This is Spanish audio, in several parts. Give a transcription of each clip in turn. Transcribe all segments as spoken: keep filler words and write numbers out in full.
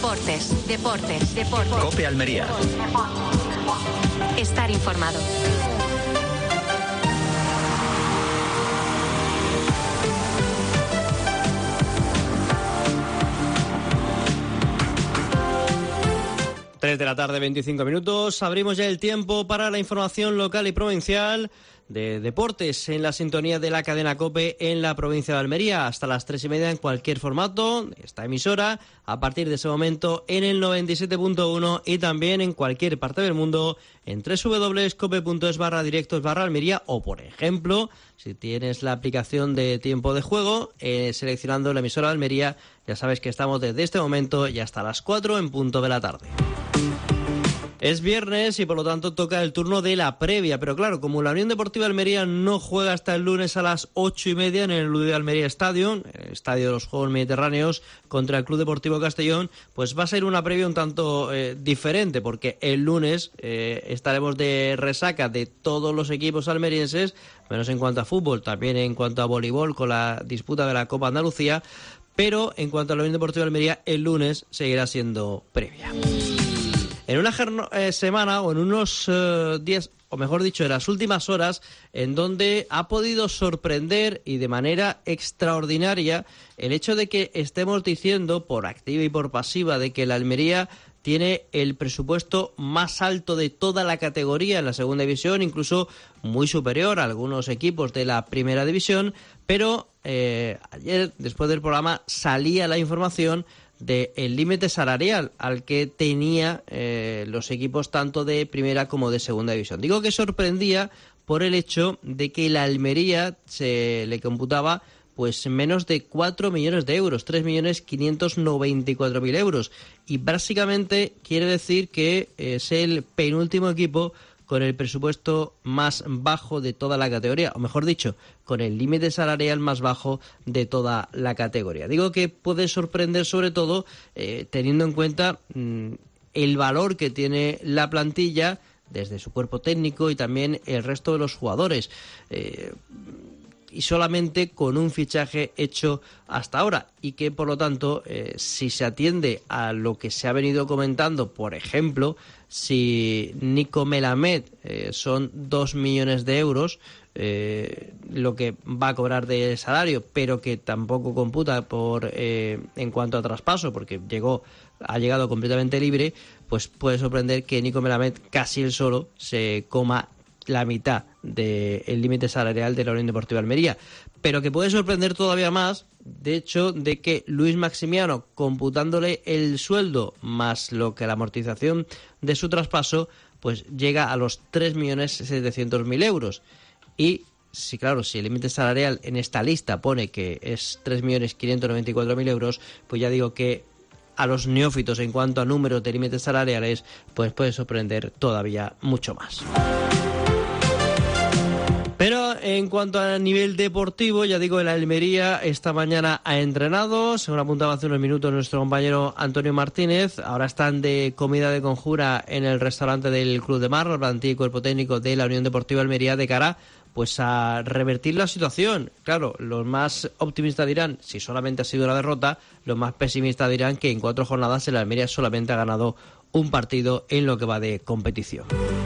Deportes, deportes, deportes. COPE Almería. Estar informado. tres de la tarde, veinticinco minutos. Abrimos ya el tiempo para la información local y provincial de deportes en la sintonía de la cadena COPE en la provincia de Almería. Hasta las tres y media en cualquier formato, esta emisora, a partir de ese momento en el noventa y siete punto uno y también en cualquier parte del mundo en doble u doble u doble u punto cope punto es barra directos barra Almería o, por ejemplo, si tienes la aplicación de tiempo de juego, eh, seleccionando la emisora de Almería, ya sabes que estamos desde este momento y hasta las cuatro en punto de la tarde. Es viernes y por lo tanto toca el turno de la previa, pero claro, como la Unión Deportiva Almería no juega hasta el lunes a las ocho y media en el Luis de Almería Stadium, el estadio de los Juegos Mediterráneos, contra el Club Deportivo Castellón, pues va a ser una previa un tanto eh, diferente, porque el lunes eh, estaremos de resaca de todos los equipos almerienses, menos en cuanto a fútbol, también en cuanto a voleibol con la disputa de la Copa Andalucía, pero en cuanto a la Unión Deportiva Almería, el lunes seguirá siendo previa. En una eh, semana o en unos eh, días, o mejor dicho, en las últimas horas, en donde ha podido sorprender y de manera extraordinaria el hecho de que estemos diciendo, por activa y por pasiva, de que la Almería tiene el presupuesto más alto de toda la categoría en la segunda división, incluso muy superior a algunos equipos de la primera división, pero eh, ayer, después del programa, salía la información del límite salarial al que tenía eh, los equipos tanto de primera como de segunda división. Digo que sorprendía por el hecho de que la Almería se le computaba pues menos de cuatro millones de euros, tres millones quinientos noventa y cuatro mil euros. Y básicamente quiere decir que es el penúltimo equipo con el presupuesto más bajo de toda la categoría, o mejor dicho, con el límite salarial más bajo de toda la categoría. Digo que puede sorprender sobre todo eh, teniendo en cuenta mmm, el valor que tiene la plantilla desde su cuerpo técnico y también el resto de los jugadores. Eh, y solamente con un fichaje hecho hasta ahora, y que por lo tanto, eh, si se atiende a lo que se ha venido comentando, por ejemplo, si Nico Melamed eh, son dos millones de euros, eh, lo que va a cobrar de salario, pero que tampoco computa por eh, en cuanto a traspaso, porque llegó ha llegado completamente libre, pues puede sorprender que Nico Melamed casi él solo se coma la mitad del límite salarial de la Unión Deportiva Almería, pero que puede sorprender todavía más, de hecho, de que Luis Maximiano, computándole el sueldo más lo que la amortización de su traspaso, pues llega a los tres millones setecientos mil euros. Y, sí, claro, si el límite salarial en esta lista pone que es tres millones quinientos noventa y cuatro mil euros, pues ya digo que a los neófitos en cuanto a números de límites salariales, pues puede sorprender todavía mucho más. Pero en cuanto a nivel deportivo, ya digo, el Almería esta mañana ha entrenado, según apuntaba hace unos minutos nuestro compañero Antonio Martínez. Ahora están de comida de conjura en el restaurante del Club de Mar, la plantilla y cuerpo técnico de la Unión Deportiva Almería, de cara pues a revertir la situación. Claro, los más optimistas dirán si solamente ha sido una derrota, los más pesimistas dirán que en cuatro jornadas el Almería solamente ha ganado un partido en lo que va de competición.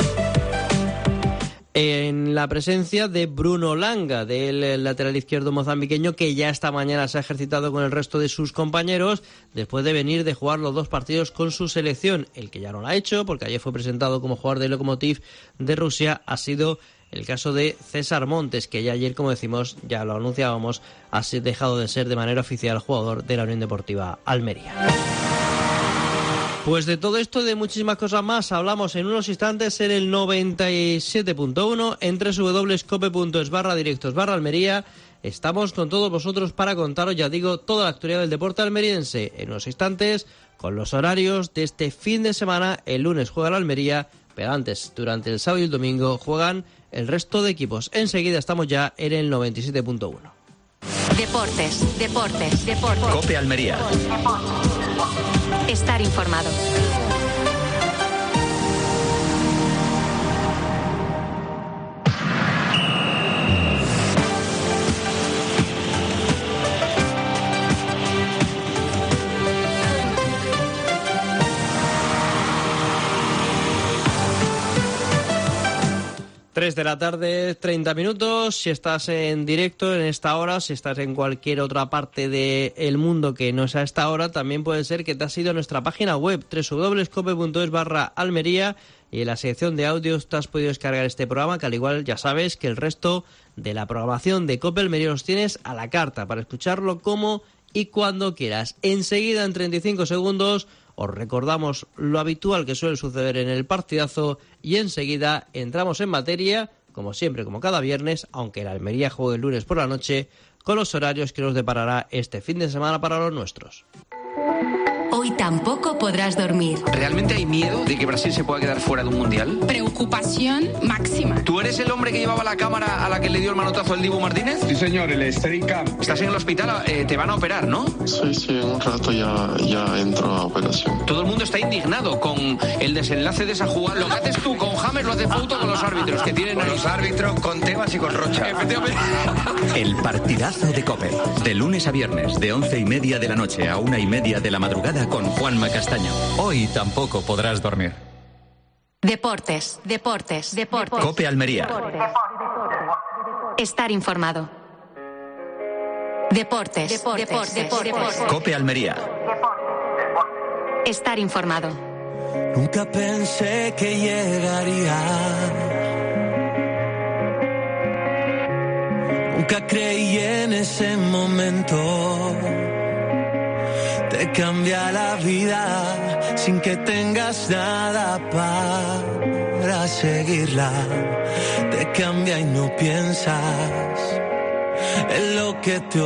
En la presencia de Bruno Langa, del lateral izquierdo mozambiqueño, que ya esta mañana se ha ejercitado con el resto de sus compañeros después de venir de jugar los dos partidos con su selección. El que ya no lo ha hecho, porque ayer fue presentado como jugador de Lokomotiv de Rusia, ha sido el caso de César Montes, que ya ayer, como decimos, ya lo anunciábamos, ha dejado de ser de manera oficial jugador de la Unión Deportiva Almería. Pues de todo esto y de muchísimas cosas más hablamos en unos instantes en el noventa y siete punto uno, en doble u doble u doble u punto cope punto es barra directos barra Almería. Estamos con todos vosotros para contaros, ya digo, toda la actualidad del deporte almeriense en unos instantes, con los horarios de este fin de semana. El lunes juega la Almería, pero antes, durante el sábado y el domingo, juegan el resto de equipos. Enseguida estamos ya en el noventa y siete punto uno. Deportes, deportes, deportes. COPE Almería. Estar informado. tres de la tarde, treinta minutos. Si estás en directo en esta hora, si estás en cualquier otra parte del mundo que no sea esta hora, también puede ser que te has ido a nuestra página web doble u doble u doble u punto cope punto es barra Almería y en la sección de audios te has podido descargar este programa, que al igual ya sabes que el resto de la programación de Cope Almería los tienes a la carta para escucharlo como y cuando quieras. Enseguida, en treinta y cinco segundos, os recordamos lo habitual que suele suceder en el partidazo y enseguida entramos en materia, como siempre, como cada viernes, aunque el Almería juegue el lunes por la noche, con los horarios que nos deparará este fin de semana para los nuestros. Hoy tampoco podrás dormir. ¿Realmente hay miedo de que Brasil se pueda quedar fuera de un mundial? Preocupación máxima. ¿Tú eres el hombre que llevaba la cámara a la que le dio el manotazo el Dibu Martínez? Sí, señor, el Steadicam. Estás en el hospital, eh, te van a operar, ¿no? Sí, sí, en un rato ya, ya entro a operación. Todo el mundo está indignado con el desenlace de esa jugada. Lo que haces tú con James lo hace Fouto con los árbitros que tienen... Con los árbitros, con Tebas y con Rocha. Efectivamente. El partidazo de COPE. De lunes a viernes, de once y media de la noche a una y media de la madrugada con Juanma Castaño. Hoy tampoco podrás dormir. Deportes, deportes, deportes. COPE Almería. Estar informado. Deportes, deportes, deportes, deportes. COPE Almería. Estar informado. Nunca pensé que llegaría. Nunca creí en ese momento. Te cambia la vida sin que tengas nada para seguirla. Te cambia y no piensas en lo que te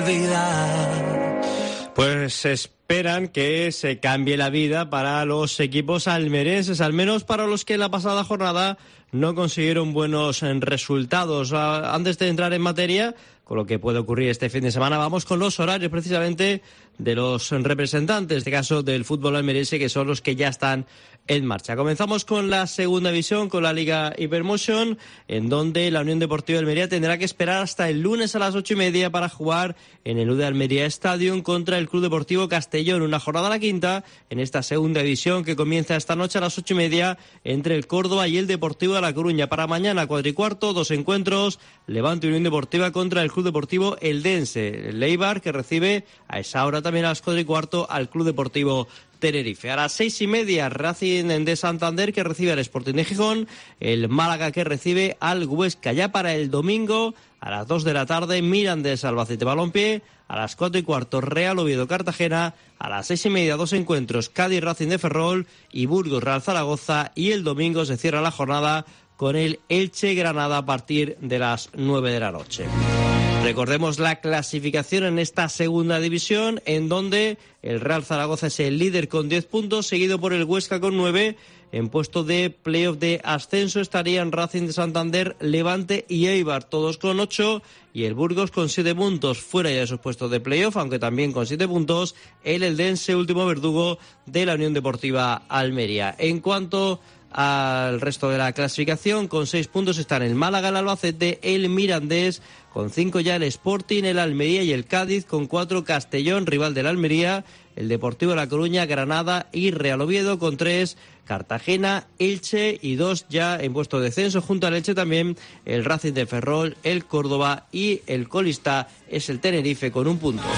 olvidas. Pues esperan que se cambie la vida para los equipos almerenses, al menos para los que en la pasada jornada no consiguieron buenos resultados. Antes de entrar en materia con lo que puede ocurrir este fin de semana, vamos con los horarios precisamente de los representantes, en este caso del fútbol almeriense, que son los que ya están en marcha. Comenzamos con la segunda división, con la Liga Hypermotion, en donde la Unión Deportiva de Almería tendrá que esperar hasta el lunes a las ocho y media para jugar en el U D Almería Stadium contra el Club Deportivo Castellón. Una jornada a la quinta en esta segunda división que comienza esta noche a las ocho y media entre el Córdoba y el Deportivo de La Coruña. Para mañana, cuatro y cuarto, dos encuentros: Levante Unión Deportiva contra el Club Deportivo Eldense. El Eibar, que recibe a esa hora también a las cuatro y cuarto al Club Deportivo Tenerife. A las seis y media, Racing de Santander, que recibe al Sporting de Gijón. El Málaga, que recibe al Huesca. Ya para el domingo, a las dos de la tarde, Mirandés Albacete Balompié. A las cuatro y cuarto, Real Oviedo Cartagena. A las seis y media, dos encuentros: Cádiz Racing de Ferrol y Burgos Real Zaragoza. Y el domingo se cierra la jornada con el Elche Granada a partir de las nueve de la noche. Recordemos la clasificación en esta segunda división, en donde el Real Zaragoza es el líder con diez puntos, seguido por el Huesca con nueve. En puesto de playoff de ascenso estarían Racing de Santander, Levante y Eibar, todos con ocho, y el Burgos con siete puntos, fuera ya de esos puestos de playoff, aunque también con siete puntos, el Eldense, último verdugo de la Unión Deportiva Almería. En cuanto al resto de la clasificación, con seis puntos están el Málaga, el Albacete, el Mirandés, con cinco ya el Sporting, el Almería y el Cádiz, con cuatro Castellón, rival del Almería, el Deportivo de La Coruña, Granada y Real Oviedo, con tres Cartagena, Elche y dos ya en puesto de descenso, junto al Elche también el Racing de Ferrol, el Córdoba y el colista es el Tenerife con un punto.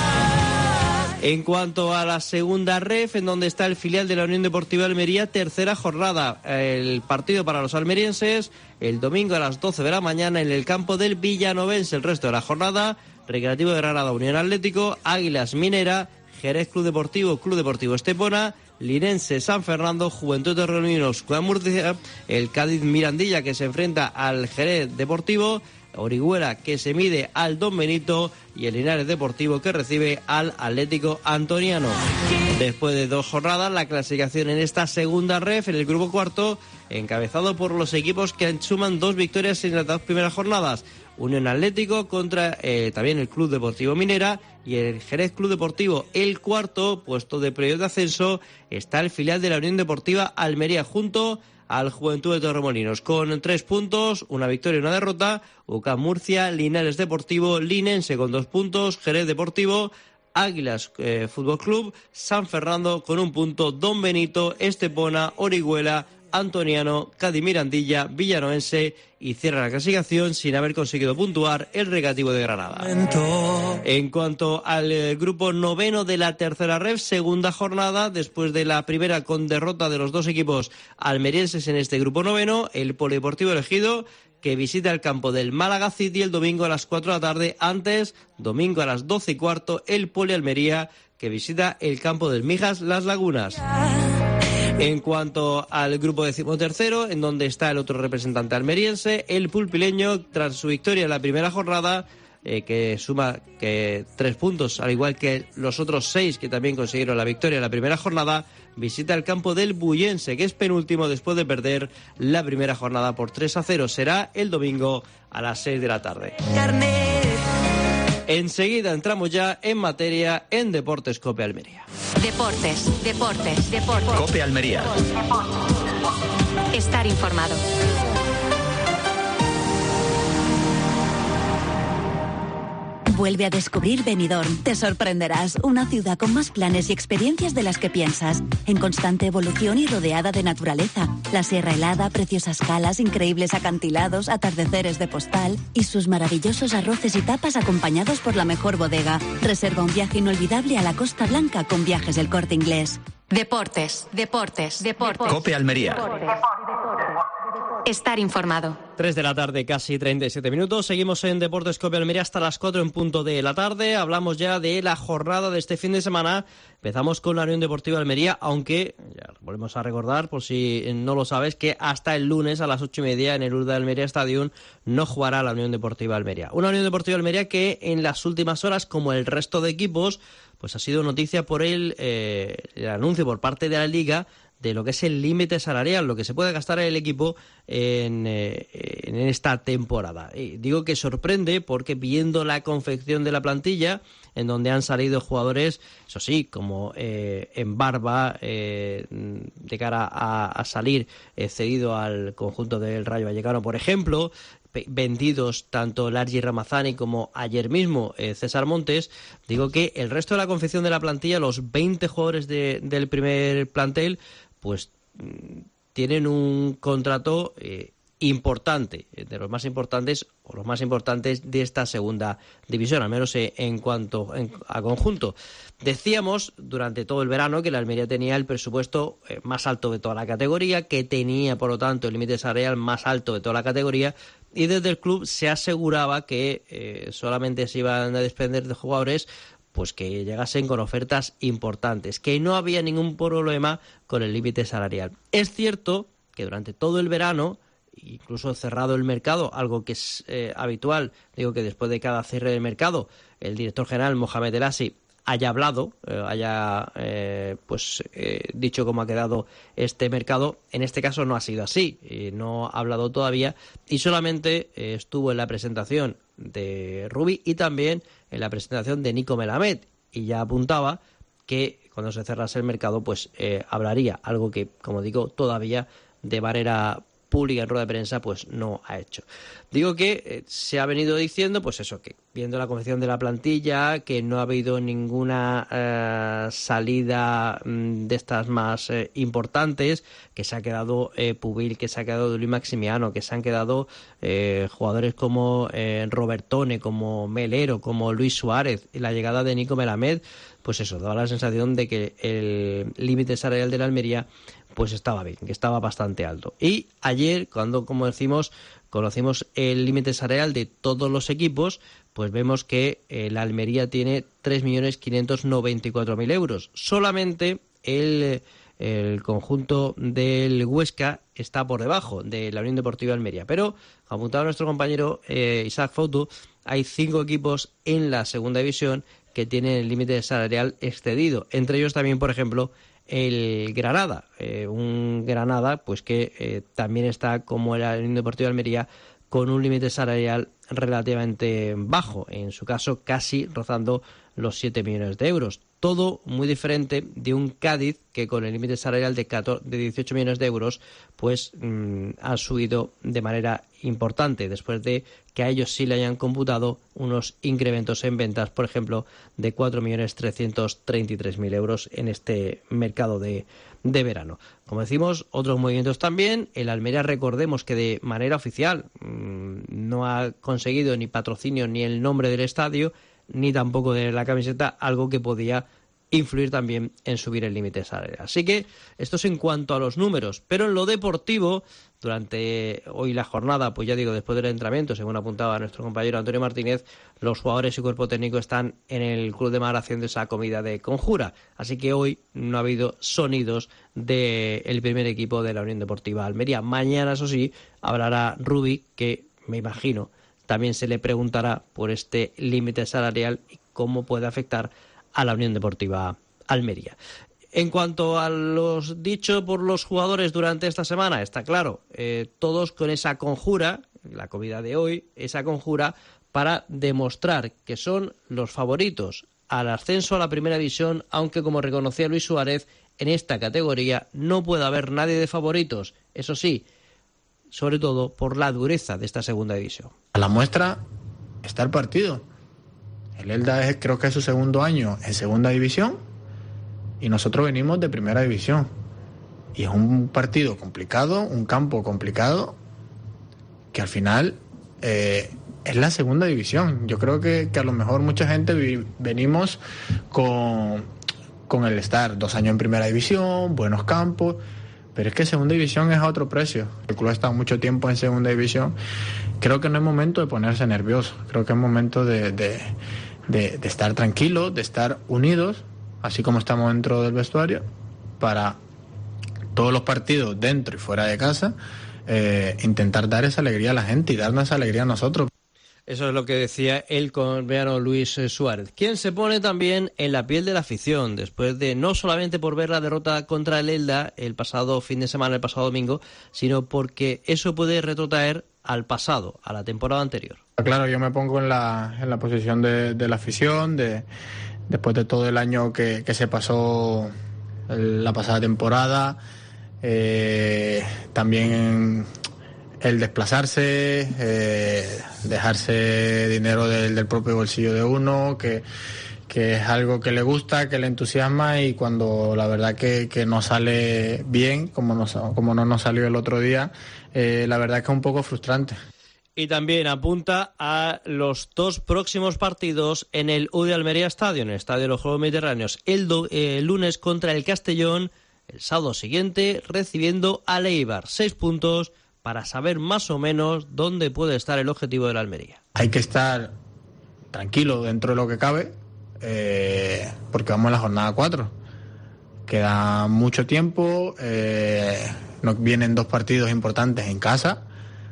En cuanto a la segunda ref, en donde está el filial de la Unión Deportiva Almería, tercera jornada. El partido para los almerienses, el domingo a las doce de la mañana en el campo del Villanovense. El resto de la jornada, Recreativo de Granada, Unión Atlético, Águilas Minera, Jerez Club Deportivo, Club Deportivo Estepona, Linense San Fernando, Juventud de Torremolinos, Ciudad Murcia, el Cádiz Mirandilla, que se enfrenta al Jerez Deportivo, Orihuela, que se mide al Don Benito, y el Linares Deportivo, que recibe al Atlético Antoniano. Después de dos jornadas, la clasificación en esta segunda ref, en el grupo cuarto, encabezado por los equipos que suman dos victorias en las dos primeras jornadas. Unión Atlético contra eh, también el Club Deportivo Minera y el Jerez Club Deportivo. El cuarto puesto de playoff de ascenso está el filial de la Unión Deportiva Almería, junto al Juventud de Torremolinos, con tres puntos, una victoria y una derrota. U C A M Murcia, Linares Deportivo, Linense con dos puntos, Jerez Deportivo, Águilas eh, Fútbol Club, San Fernando con un punto, Don Benito, Estepona, Orihuela, Antoniano, Cádiz Mirandilla, Villanovense y cierra la clasificación sin haber conseguido puntuar el Recreativo de Granada. En cuanto al eh, grupo noveno de la tercera ref, segunda jornada, después de la primera con derrota de los dos equipos almerienses en este grupo noveno, el Polideportivo Ejido, que visita el campo del Málaga City el domingo a las cuatro de la tarde. Antes, domingo a las doce y cuarto, el Poli Almería, que visita el campo del Mijas Las Lagunas. En cuanto al grupo decimotercero, en donde está el otro representante almeriense, el pulpileño, tras su victoria en la primera jornada, eh, que suma que tres puntos, al igual que los otros seis que también consiguieron la victoria en la primera jornada, visita el campo del Bullense, que es penúltimo después de perder la primera jornada por tres a cero. Será el domingo a las seis de la tarde. Enseguida entramos ya en materia en Deportes Cope Almería. Deportes, deportes, deportes. Cope Almería. Estar informado. Vuelve a descubrir Benidorm. Te sorprenderás. Una ciudad con más planes y experiencias de las que piensas. En constante evolución y rodeada de naturaleza. La Sierra Helada, preciosas calas, increíbles acantilados, atardeceres de postal y sus maravillosos arroces y tapas acompañados por la mejor bodega. Reserva un viaje inolvidable a la Costa Blanca con Viajes del Corte Inglés. Deportes, deportes, deportes. Cope Almería. Estar informado. tres de la tarde, casi treinta y siete minutos. Seguimos en Deportes Cope Almería hasta las cuatro en punto de la tarde. Hablamos ya de la jornada de este fin de semana. Empezamos con la Unión Deportiva Almería, aunque ya volvemos a recordar, por si no lo sabes, que hasta el lunes a las ocho y media en el Urda Almería Stadium no jugará la Unión Deportiva Almería. Una Unión Deportiva Almería que en las últimas horas, como el resto de equipos, pues ha sido noticia por el, eh, el anuncio por parte de la Liga de lo que es el límite salarial, lo que se puede gastar el equipo en, eh, en esta temporada. Y digo que sorprende porque viendo la confección de la plantilla, en donde han salido jugadores, eso sí, como eh, en Barba, eh, de cara a, a salir eh, cedido al conjunto del Rayo Vallecano, por ejemplo, vendidos tanto Largi Ramazani como ayer mismo eh, César Montes, digo que el resto de la confección de la plantilla, los veinte jugadores de, del primer plantel, pues tienen un contrato eh, importante, de los más importantes o los más importantes de esta segunda división, al menos eh, en cuanto en, a conjunto. Decíamos durante todo el verano que la Almería tenía el presupuesto eh, más alto de toda la categoría, que tenía por lo tanto el límite salarial más alto de toda la categoría, y desde el club se aseguraba que eh, solamente se iban a desprender de jugadores pues que llegasen con ofertas importantes, que no había ningún problema con el límite salarial. Es cierto que durante todo el verano, incluso cerrado el mercado, algo que es eh, habitual, digo que después de cada cierre del mercado, el director general Mohamed El Asi haya hablado, eh, haya eh, pues eh, dicho cómo ha quedado este mercado. En este caso no ha sido así, eh, no ha hablado todavía y solamente eh, estuvo en la presentación de Rubi y también en la presentación de Nico Melamed, y ya apuntaba que cuando se cerrase el mercado pues eh, hablaría, algo que, como digo, todavía de manera pública en rueda de prensa pues no ha hecho. Digo que eh, se ha venido diciendo pues eso, que viendo la confección de la plantilla, que no ha habido ninguna eh, salida mmm, de estas más eh, importantes, que se ha quedado eh, Pubil, que se ha quedado Luis Maximiano, que se han quedado eh, jugadores como eh, Robertone, como Melero, como Luis Suárez, y la llegada de Nico Melamed, pues eso, daba la sensación de que el límite salarial de la Almería pues estaba bien, que estaba bastante alto. Y ayer, cuando, como decimos, conocimos el límite salarial de todos los equipos, pues vemos que eh, la Almería tiene tres millones quinientos noventa y cuatro mil euros. Solamente el, el conjunto del Huesca está por debajo de la Unión Deportiva Almería. Pero, como apuntaba nuestro compañero eh, Isaac Fouto, hay cinco equipos en la segunda división que tienen el límite salarial excedido. Entre ellos también, por ejemplo, el Granada, eh, un Granada pues que eh, también está como la Unión Deportiva Almería con un límite salarial relativamente bajo, en su caso casi rozando los siete millones de euros. Todo muy diferente de un Cádiz que con el límite salarial de, catorce, de dieciocho millones de euros pues mmm, ha subido de manera importante después de que a ellos sí le hayan computado unos incrementos en ventas, por ejemplo, de cuatro millones trescientos treinta y tres mil euros en este mercado de, de verano. Como decimos, otros movimientos también. El Almería, recordemos que de manera oficial mmm, no ha conseguido ni patrocinio ni el nombre del estadio, ni tampoco de la camiseta, algo que podía influir también en subir el límite salarial. Así que esto es en cuanto a los números, pero en lo deportivo, durante hoy la jornada, pues ya digo, después del entrenamiento, según apuntaba nuestro compañero Antonio Martínez, los jugadores y cuerpo técnico están en el club de mar haciendo esa comida de conjura, así que hoy no ha habido sonidos del primer equipo de la Unión Deportiva Almería. Mañana, eso sí, hablará Rubí, que me imagino también se le preguntará por este límite salarial y cómo puede afectar a la Unión Deportiva Almería. En cuanto a los dicho por los jugadores durante esta semana, está claro, eh, todos con esa conjura, la comida de hoy, esa conjura para demostrar que son los favoritos al ascenso a la primera división, aunque como reconocía Luis Suárez, en esta categoría no puede haber nadie de favoritos. Eso sí, sobre todo por la dureza de esta segunda división. A la muestra está el partido. El Elda es, creo que es su segundo año en segunda división y nosotros venimos de primera división. Y es un partido complicado, un campo complicado, que al final eh, es la segunda división. Yo creo que, que a lo mejor mucha gente vi, venimos con, con el estar dos años en primera división, buenos campos, pero es que segunda división es a otro precio. El club ha estado mucho tiempo en segunda división. Creo que no es momento de ponerse nervioso. Creo que es momento de, de, de, de estar tranquilos, de estar unidos, así como estamos dentro del vestuario, para todos los partidos dentro y fuera de casa, eh, intentar dar esa alegría a la gente y darnos esa alegría a nosotros. Eso es lo que decía el colombiano Luis Suárez, quien se pone también en la piel de la afición, después de no solamente por ver la derrota contra el Elda el pasado fin de semana, el pasado domingo, sino porque eso puede retrotraer al pasado, a la temporada anterior. Claro, yo me pongo en la, en la posición de, de la afición, de, después de todo el año que, que se pasó la pasada temporada, eh, también el desplazarse, eh, dejarse dinero del, del propio bolsillo de uno, que, que es algo que le gusta, que le entusiasma, y cuando la verdad que, que no sale bien, como, nos, como no nos salió el otro día, eh, la verdad que es un poco frustrante. Y también apunta a los dos próximos partidos en el U de Almería Estadio, en el Estadio de los Juegos Mediterráneos, el, do, eh, el lunes contra el Castellón, el sábado siguiente recibiendo a Eibar. Seis puntos para saber más o menos dónde puede estar el objetivo de la Almería. Hay que estar tranquilo dentro de lo que cabe, eh, porque vamos a la jornada cuatro. Queda mucho tiempo, eh, nos vienen dos partidos importantes en casa,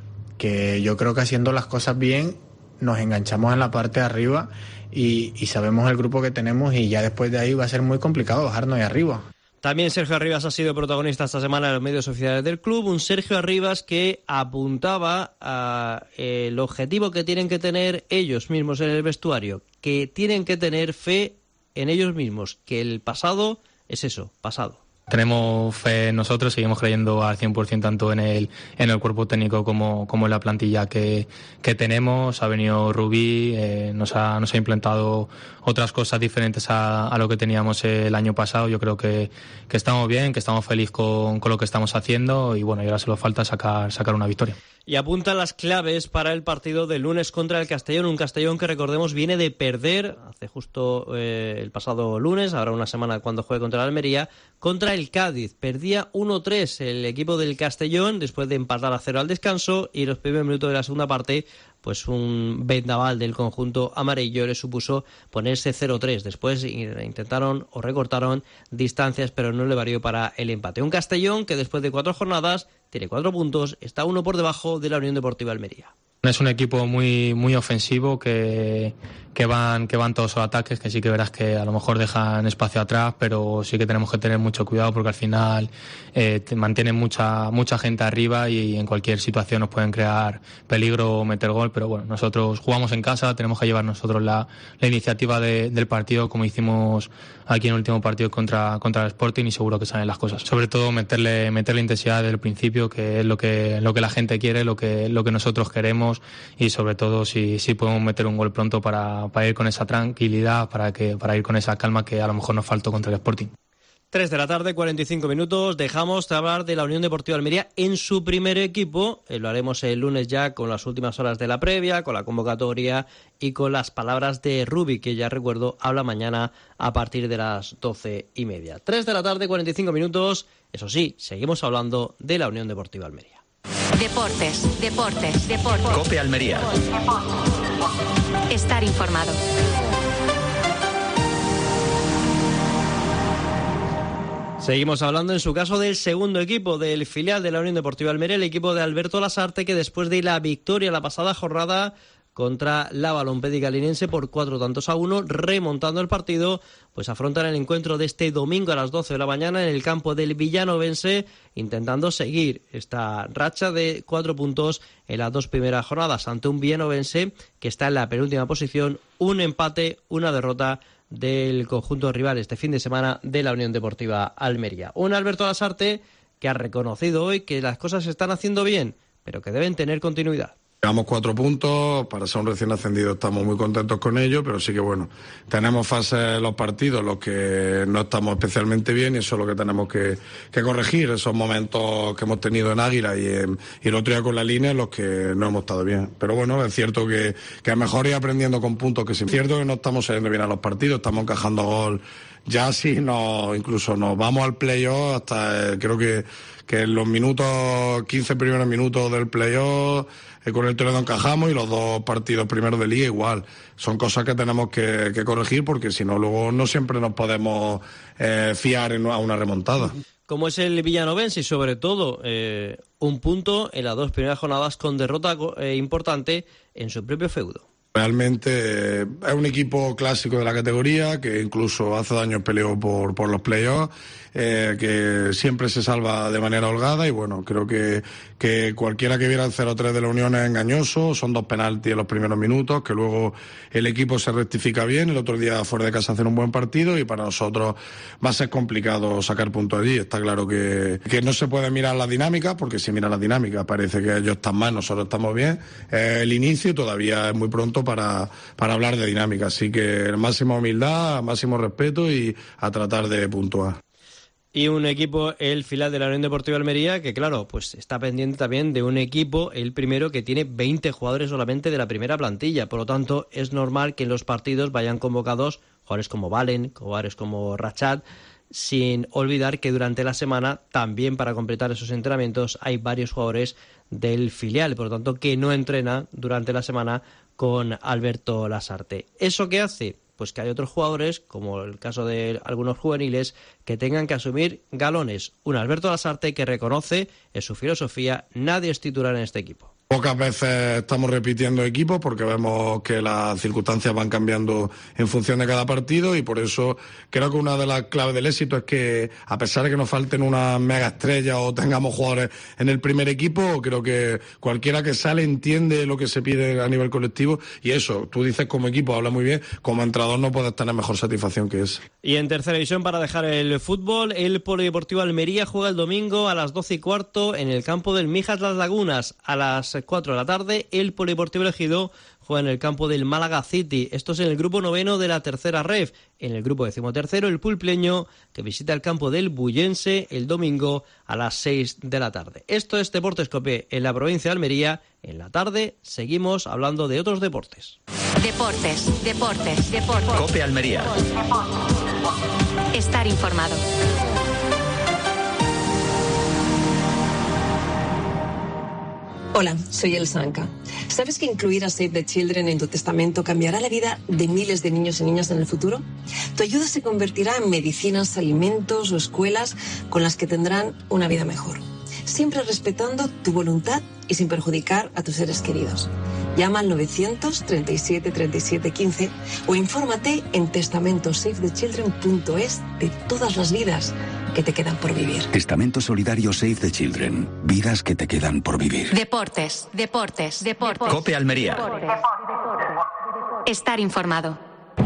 que yo creo que haciendo las cosas bien nos enganchamos en la parte de arriba y, y sabemos el grupo que tenemos, y ya después de ahí va a ser muy complicado bajarnos ahí arriba. También Sergio Arribas ha sido protagonista esta semana en los medios oficiales del club, un Sergio Arribas que apuntaba a el objetivo que tienen que tener ellos mismos en el vestuario, que tienen que tener fe en ellos mismos, que el pasado es eso, pasado. Tenemos fe en nosotros, seguimos creyendo al cien por ciento tanto en el, en el cuerpo técnico como, como en la plantilla que, que tenemos. Ha venido Rubí, eh, nos, ha, nos ha implantado otras cosas diferentes a, a lo que teníamos el año pasado. Yo creo que, que estamos bien, que estamos felices con, con lo que estamos haciendo, y bueno, y ahora solo falta sacar, sacar una victoria. Y apunta las claves para el partido del lunes contra el Castellón, un Castellón que, recordemos, viene de perder hace justo eh, el pasado lunes, ahora una semana cuando juegue contra la Almería, contra el Cádiz. Perdía uno tres el equipo del Castellón después de empatar a cero al descanso, y los primeros minutos de la segunda parte, pues un vendaval del conjunto amarillo le supuso ponerse cero tres. Después intentaron o recortaron distancias, pero no le valió para el empate. Un Castellón que después de cuatro jornadas tiene cuatro puntos, está uno por debajo de la Unión Deportiva Almería. Es un equipo muy muy ofensivo que, que van que van todos los ataques, que sí que verás que a lo mejor dejan espacio atrás, pero sí que tenemos que tener mucho cuidado porque al final eh, mantienen mucha mucha gente arriba y en cualquier situación nos pueden crear peligro o meter gol, pero bueno, nosotros jugamos en casa, tenemos que llevar nosotros la, la iniciativa de, del partido como hicimos aquí en el último partido contra contra el Sporting y seguro que salen las cosas. Sobre todo meterle meterle intensidad desde el principio, que es lo que lo que la gente quiere, lo que lo que nosotros queremos y sobre todo si si podemos meter un gol pronto para para ir con esa tranquilidad, para que para ir con esa calma que a lo mejor nos faltó contra el Sporting. tres de la tarde, cuarenta y cinco minutos. Dejamos de hablar de la Unión Deportiva Almería en su primer equipo. Eh, lo haremos el lunes ya con las últimas horas de la previa, con la convocatoria y con las palabras de Rubi, que ya recuerdo habla mañana a partir de las doce y media. tres de la tarde, cuarenta y cinco minutos. Eso sí, seguimos hablando de la Unión Deportiva Almería. Deportes, deportes, deportes. COPE Almería. Estar informado. Seguimos hablando en su caso del segundo equipo del filial de la Unión Deportiva Almería, el equipo de Alberto Lasarte, que después de la victoria la pasada jornada contra la Balompédica Linense por cuatro tantos a uno, remontando el partido, pues afrontan el encuentro de este domingo a las doce de la mañana en el campo del villanovense, intentando seguir esta racha de cuatro puntos en las dos primeras jornadas ante un villanovense que está en la penúltima posición, un empate, una derrota del conjunto rival este fin de semana de la Unión Deportiva Almería. Un Alberto Lasarte que ha reconocido hoy que las cosas se están haciendo bien, pero que deben tener continuidad. Llevamos cuatro puntos, para ser un recién ascendido estamos muy contentos con ello, pero sí que bueno, tenemos fases en los partidos los que no estamos especialmente bien y eso es lo que tenemos que, que corregir, esos momentos que hemos tenido en Águila y, en, y el otro día con la línea en los que no hemos estado bien. Pero bueno, es cierto que, que es mejor ir aprendiendo con puntos que sin. Es cierto que no estamos saliendo bien a los partidos, estamos encajando gol, ya sí, no, incluso nos vamos al playoff hasta eh, creo que, que en los minutos, quince primeros minutos del playoff, con el Toledo encajamos y los dos partidos primeros de liga igual. Son cosas que tenemos que, que corregir porque si no luego no siempre nos podemos eh, fiar en, a una remontada. Como es el villanovense y sobre todo eh, un punto en las dos primeras jornadas con derrota eh, importante en su propio feudo. Realmente eh, es un equipo clásico de la categoría que incluso hace años peleó por, por los playoffs, eh, que siempre se salva de manera holgada y bueno, creo que, que cualquiera que viera el cero tres de la Unión es engañoso, son dos penaltis en los primeros minutos, que luego el equipo se rectifica bien, el otro día fuera de casa hacen un buen partido y para nosotros va a ser complicado sacar puntos allí. Está claro que, que no se puede mirar la dinámica, porque si miran la dinámica parece que ellos están mal, nosotros estamos bien, eh, el inicio todavía es muy pronto para, para hablar de dinámica, así que máxima humildad, máximo respeto y a tratar de puntuar. Y un equipo, el filial de la Unión Deportiva Almería, que claro, pues está pendiente también de un equipo, el primero, que tiene veinte jugadores solamente de la primera plantilla. Por lo tanto, es normal que en los partidos vayan convocados jugadores como Valen, jugadores como Rachat, sin olvidar que durante la semana, también para completar esos entrenamientos, hay varios jugadores del filial, por lo tanto, que no entrena durante la semana con Alberto Lasarte. ¿Eso qué hace? Pues que hay otros jugadores, como el caso de algunos juveniles, que tengan que asumir galones. Un Alberto Lasarte que reconoce en su filosofía, nadie es titular en este equipo. Pocas veces estamos repitiendo equipos porque vemos que las circunstancias van cambiando en función de cada partido y por eso creo que una de las claves del éxito es que a pesar de que nos falten unas mega estrellas o tengamos jugadores en el primer equipo, creo que cualquiera que sale entiende lo que se pide a nivel colectivo y eso, tú dices como equipo, habla muy bien, como entrenador no puedes tener mejor satisfacción que esa. Y en tercera división, para dejar el fútbol, el Polideportivo Almería juega el domingo a las doce y cuarto en el campo del Mijas Las Lagunas. A las cuatro de la tarde, el Polideportivo Ejido juega en el campo del Málaga City. Esto es en el grupo noveno de la tercera ref. En el grupo decimotercero, el Pulpleño, que visita el campo del Bullense el domingo a las seis de la tarde. Esto es Deportes COPE en la provincia de Almería. En la tarde seguimos hablando de otros deportes. Deportes, deportes, deportes. COPE Almería. Estar informado. Hola, soy Elsa Anca. ¿Sabes que incluir a Save the Children en tu testamento cambiará la vida de miles de niños y niñas en el futuro? Tu ayuda se convertirá en medicinas, alimentos o escuelas con las que tendrán una vida mejor. Siempre respetando tu voluntad y sin perjudicar a tus seres queridos. Llama al novecientos treinta y siete treinta y siete quince o infórmate en testamento save the children punto es de todas las vidas que te quedan por vivir. Testamento solidario Save the Children. Vidas que te quedan por vivir. Deportes, deportes, deportes. Cope Almería. Deportes. Estar informado.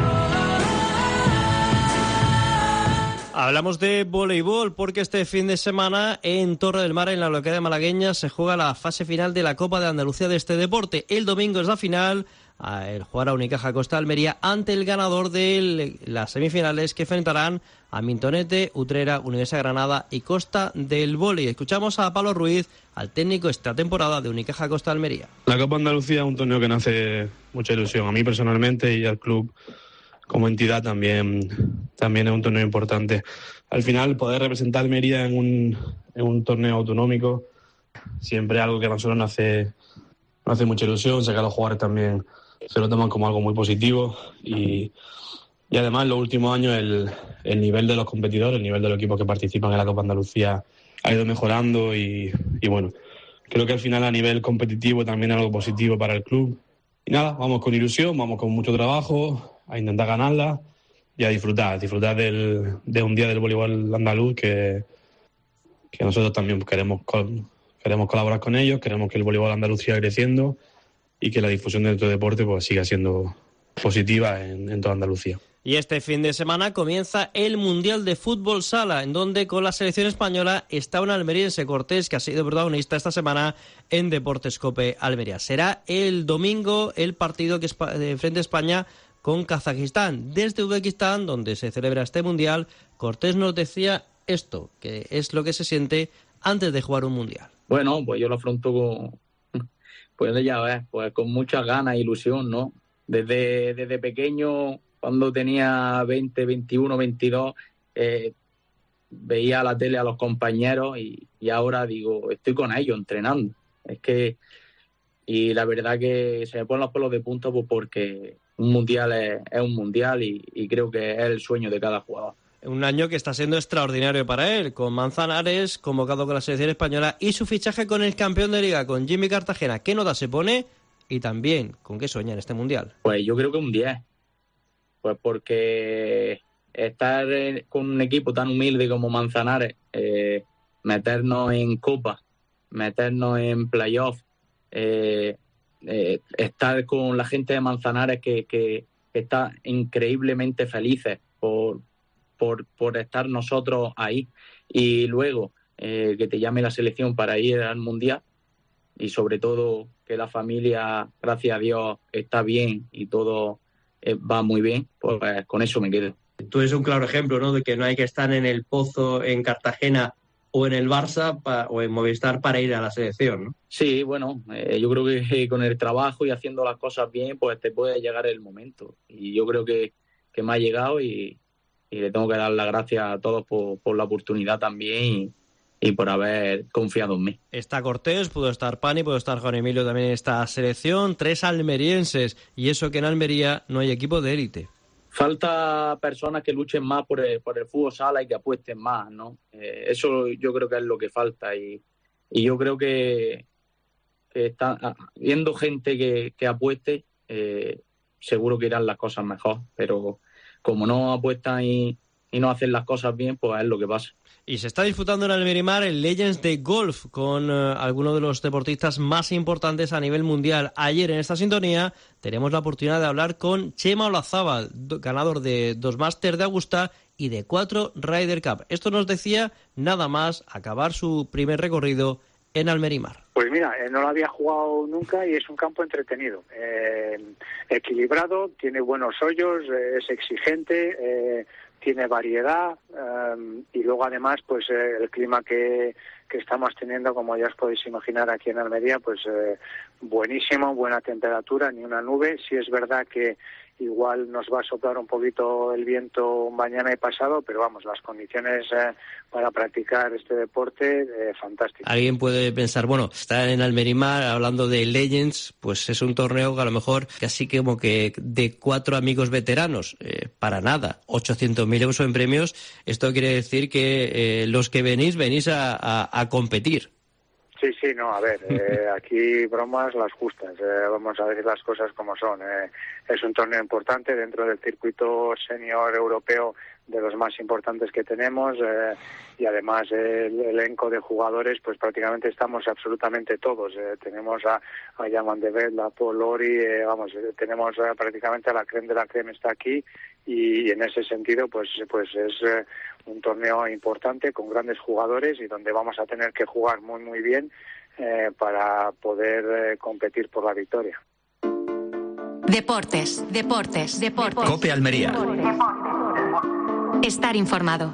Hablamos de voleibol porque este fin de semana en Torre del Mar, en la localidad malagueña, se juega la fase final de la Copa de Andalucía de este deporte. El domingo es la final, el jugará Unicaja Costa Almería ante el ganador de las semifinales que enfrentarán a Mintonete, Utrera, Universidad de Granada y Costa del Vóley. Escuchamos a Pablo Ruiz, al técnico esta temporada de Unicaja Costa Almería. La Copa Andalucía es un torneo que me hace mucha ilusión a mí personalmente y al club como entidad también, también es un torneo importante. Al final, poder representar a Almería en un, en un torneo autonómico siempre es algo que a nosotros nos hace, nos hace mucha ilusión. Sé que a los jugadores también se lo toman como algo muy positivo y, y además en los últimos años el, el nivel de los competidores, el nivel de los equipos que participan en la Copa Andalucía ha ido mejorando y, y bueno, creo que al final a nivel competitivo también es algo positivo para el club. Y nada, vamos con ilusión, vamos con mucho trabajo, a intentar ganarla y a disfrutar, disfrutar del, de un día del voleibol andaluz que, que nosotros también queremos, queremos colaborar con ellos, queremos que el voleibol andaluz siga creciendo y que la difusión de nuestro deporte pues siga siendo positiva en, en toda Andalucía. Y este fin de semana comienza el Mundial de Fútbol Sala, en donde con la selección española está un almeriense, Cortés, que ha sido protagonista esta semana en Deportes Cope Almería. Será el domingo el partido que enfrenta España con Kazajistán. Desde Uzbekistán, donde se celebra este Mundial, Cortés nos decía esto, que es lo que se siente antes de jugar un Mundial. Bueno, pues yo lo afronto con, pues ya ves, pues con muchas ganas e ilusión, ¿no? Desde, desde pequeño, cuando tenía veinte, veintiuno, veintidós, eh, veía la tele a los compañeros y, y ahora digo, estoy con ellos entrenando. Es que, y la verdad que se me ponen los pelos de punta pues porque un mundial es, es un mundial y, y creo que es el sueño de cada jugador. Un año que está siendo extraordinario para él, con Manzanares convocado con la selección española y su fichaje con el campeón de liga, con Jimmy Cartagena. ¿Qué nota se pone? Y también, ¿con qué sueña en este mundial? Pues yo creo que un diez. Pues porque estar con un equipo tan humilde como Manzanares, eh, meternos en Copa, meternos en playoff, eh, eh, estar con la gente de Manzanares que, que, que está increíblemente felices por, por, por estar nosotros ahí y luego eh, que te llame la selección para ir al Mundial y sobre todo que la familia, gracias a Dios, está bien y todo eh, va muy bien, pues con eso me quedo. Tú eres un claro ejemplo, ¿no?, de que no hay que estar en el Pozo, en Cartagena o en el Barça pa, o en Movistar para ir a la selección, ¿no? Sí, bueno, eh, yo creo que con el trabajo y haciendo las cosas bien, pues te puede llegar el momento. Y yo creo que, que me ha llegado y, y le tengo que dar las gracias a todos por, por la oportunidad también y, y por haber confiado en mí. Está Cortés, pudo estar Pani, pudo estar Juan Emilio también en esta selección, tres almerienses, y eso que en Almería no hay equipo de élite. Falta personas que luchen más por el, por el fútbol sala y que apuesten más, ¿no? Eh, eso yo creo que es lo que falta y, y yo creo que, que está viendo gente que, que apueste, eh, seguro que irán las cosas mejor, pero como no apuestan y, y no hacen las cosas bien, pues es lo que pasa. Y se está disputando en Almerimar el Legends de Golf con uh, algunos de los deportistas más importantes a nivel mundial. Ayer en esta sintonía tenemos la oportunidad de hablar con Chema Olazábal, ganador de dos Masters de Augusta y de cuatro Ryder Cup. Esto nos decía nada más acabar su primer recorrido en Almerimar. Pues mira, eh, no lo había jugado nunca y es un campo entretenido, eh, equilibrado, tiene buenos hoyos, eh, es exigente, eh, tiene variedad um, y luego además pues eh, el clima que, que estamos teniendo, como ya os podéis imaginar aquí en Almería, pues eh, buenísimo, buena temperatura, ni una nube. Sí es verdad que igual nos va a soplar un poquito el viento mañana y pasado, pero vamos, las condiciones eh, para practicar este deporte, eh, fantásticas. Alguien puede pensar, bueno, estar en Almerimar hablando de Legends, pues es un torneo que a lo mejor casi como que de cuatro amigos veteranos, eh, para nada, ochocientos mil euros en premios. Esto quiere decir que eh, los que venís, venís a, a, a competir. Sí, sí, no, a ver, eh, aquí bromas las justas, eh, vamos a decir las cosas como son. Eh, es un torneo importante dentro del circuito senior europeo, de los más importantes que tenemos, eh, y además el elenco de jugadores, pues prácticamente estamos absolutamente todos. Eh, tenemos a, a Yaman Devet, a Paul Lori, eh, vamos, eh, tenemos eh, prácticamente a la creme de la creme está aquí, y, y en ese sentido, pues, pues es eh, un torneo importante con grandes jugadores y donde vamos a tener que jugar muy, muy bien eh, para poder eh, competir por la victoria. Deportes, deportes, deportes. COPE Almería. Estar informado.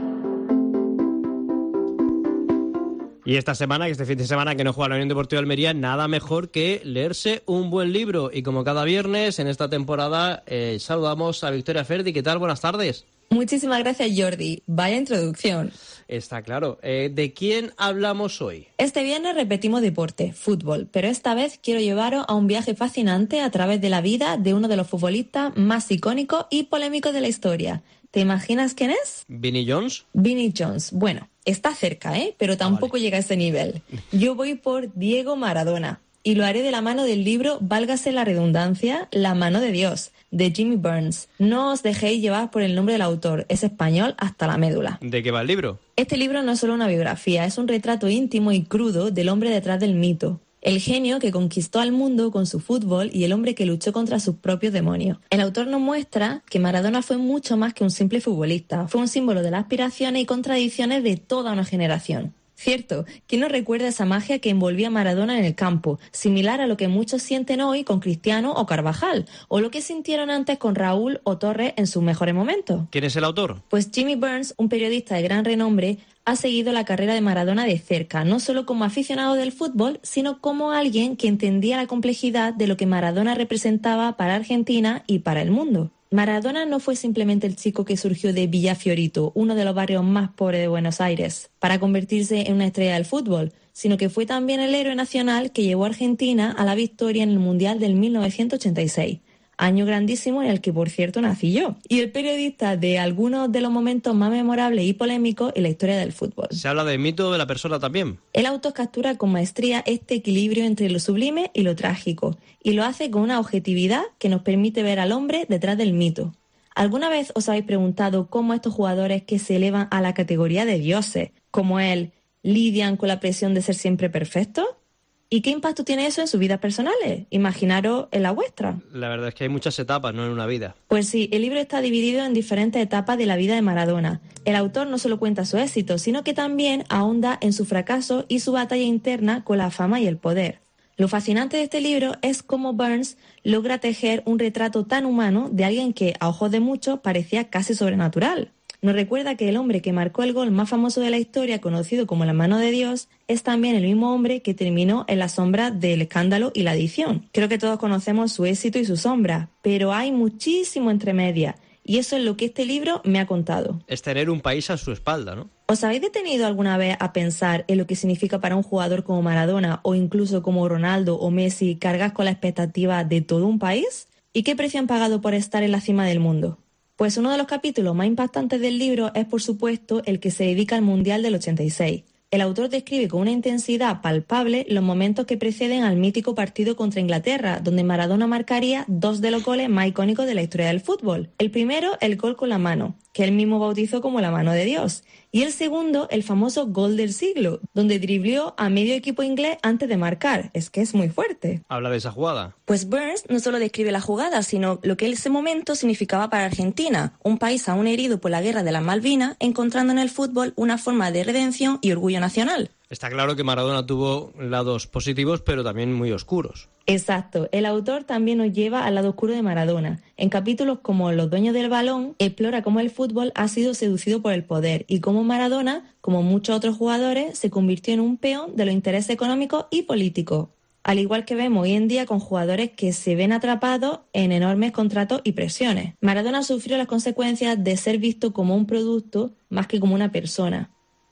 Y esta semana, que este fin de semana que no juega la Unión Deportiva de Almería, nada mejor que leerse un buen libro. Y como cada viernes en esta temporada, eh, saludamos a Victoria Ferdi. ¿Qué tal? Buenas tardes. Muchísimas gracias, Jordi. Vaya introducción. Está claro. Eh, ¿De quién hablamos hoy? Este viernes repetimos deporte, fútbol, pero esta vez quiero llevaros a un viaje fascinante a través de la vida de uno de los futbolistas más icónicos y polémicos de la historia. ¿Te imaginas quién es? ¿Vinnie Jones? Vinnie Jones. Bueno, está cerca, ¿eh? Pero tampoco ah, vale. llega a ese nivel. Yo voy por Diego Maradona y lo haré de la mano del libro, válgase la redundancia, La mano de Dios, de Jimmy Burns. No os dejéis llevar por el nombre del autor, es español hasta la médula. ¿De qué va el libro? Este libro no es solo una biografía, es un retrato íntimo y crudo del hombre detrás del mito. El genio que conquistó al mundo con su fútbol y el hombre que luchó contra sus propios demonios. El autor nos muestra que Maradona fue mucho más que un simple futbolista. Fue un símbolo de las aspiraciones y contradicciones de toda una generación. Cierto, ¿quién no recuerda esa magia que envolvía a Maradona en el campo? Similar a lo que muchos sienten hoy con Cristiano o Carvajal, o lo que sintieron antes con Raúl o Torres en sus mejores momentos. ¿Quién es el autor? Pues Jimmy Burns, un periodista de gran renombre, ha seguido la carrera de Maradona de cerca, no solo como aficionado del fútbol, sino como alguien que entendía la complejidad de lo que Maradona representaba para Argentina y para el mundo. Maradona no fue simplemente el chico que surgió de Villa Fiorito, uno de los barrios más pobres de Buenos Aires, para convertirse en una estrella del fútbol, sino que fue también el héroe nacional que llevó a Argentina a la victoria en el Mundial del mil novecientos ochenta y seis. Año grandísimo en el que, por cierto, nací yo. Y el periodista de algunos de los momentos más memorables y polémicos en la historia del fútbol. Se habla del mito de la persona también. El autor captura con maestría este equilibrio entre lo sublime y lo trágico, y lo hace con una objetividad que nos permite ver al hombre detrás del mito. ¿Alguna vez os habéis preguntado cómo estos jugadores que se elevan a la categoría de dioses, como él, lidian con la presión de ser siempre perfectos? ¿Y qué impacto tiene eso en sus vidas personales? Imaginaros en la vuestra. La verdad es que hay muchas etapas, ¿no?, en una vida. Pues sí, el libro está dividido en diferentes etapas de la vida de Maradona. El autor no solo cuenta su éxito, sino que también ahonda en su fracaso y su batalla interna con la fama y el poder. Lo fascinante de este libro es cómo Burns logra tejer un retrato tan humano de alguien que, a ojos de muchos, parecía casi sobrenatural. Nos recuerda que el hombre que marcó el gol más famoso de la historia, conocido como la mano de Dios, es también el mismo hombre que terminó en la sombra del escándalo y la adicción. Creo que todos conocemos su éxito y su sombra, pero hay muchísimo entre medias, y eso es lo que este libro me ha contado. Es tener un país a su espalda, ¿no? ¿Os habéis detenido alguna vez a pensar en lo que significa para un jugador como Maradona o incluso como Ronaldo o Messi cargar con la expectativa de todo un país? ¿Y qué precio han pagado por estar en la cima del mundo? Pues uno de los capítulos más impactantes del libro es, por supuesto, el que se dedica al Mundial del ochenta y seis. El autor describe con una intensidad palpable los momentos que preceden al mítico partido contra Inglaterra, donde Maradona marcaría dos de los goles más icónicos de la historia del fútbol. El primero, el gol con la mano, que él mismo bautizó como la mano de Dios. Y el segundo, el famoso gol del siglo, donde driblió a medio equipo inglés antes de marcar. Es que es muy fuerte. ¿Habla de esa jugada? Pues Burns no solo describe la jugada, sino lo que en ese momento significaba para Argentina, un país aún herido por la guerra de las Malvinas, encontrando en el fútbol una forma de redención y orgullo nacional. Está claro que Maradona tuvo lados positivos, pero también muy oscuros. Exacto. El autor también nos lleva al lado oscuro de Maradona. En capítulos como Los dueños del balón, explora cómo el fútbol ha sido seducido por el poder y cómo Maradona, como muchos otros jugadores, se convirtió en un peón de los intereses económicos y políticos. Al igual que vemos hoy en día con jugadores que se ven atrapados en enormes contratos y presiones. Maradona sufrió las consecuencias de ser visto como un producto más que como una persona.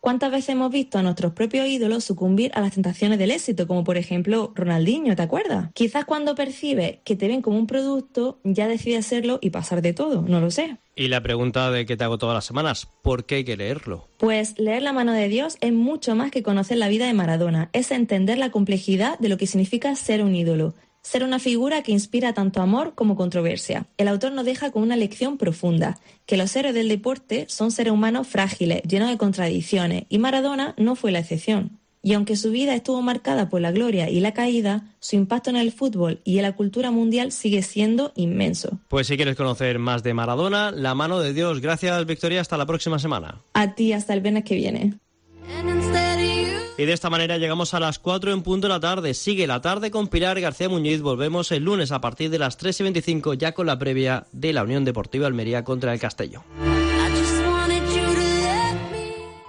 ¿Cuántas veces hemos visto a nuestros propios ídolos sucumbir a las tentaciones del éxito, como por ejemplo Ronaldinho, ¿te acuerdas? Quizás cuando percibes que te ven como un producto, ya decides serlo y pasar de todo, no lo sé. Y la pregunta de que te hago todas las semanas, ¿por qué hay que leerlo? Pues leer La mano de Dios es mucho más que conocer la vida de Maradona, es entender la complejidad de lo que significa ser un ídolo. Ser una figura que inspira tanto amor como controversia. El autor nos deja con una lección profunda, que los héroes del deporte son seres humanos frágiles, llenos de contradicciones, y Maradona no fue la excepción. Y aunque su vida estuvo marcada por la gloria y la caída, su impacto en el fútbol y en la cultura mundial sigue siendo inmenso. Pues si quieres conocer más de Maradona, La mano de Dios. Gracias, Victoria, hasta la próxima semana. A ti, hasta el viernes que viene. Y de esta manera llegamos a las cuatro en punto de la tarde. Sigue la tarde con Pilar García Muñiz. Volvemos el lunes a partir de las tres y veinticinco, ya con la previa de la Unión Deportiva Almería contra el Castelló.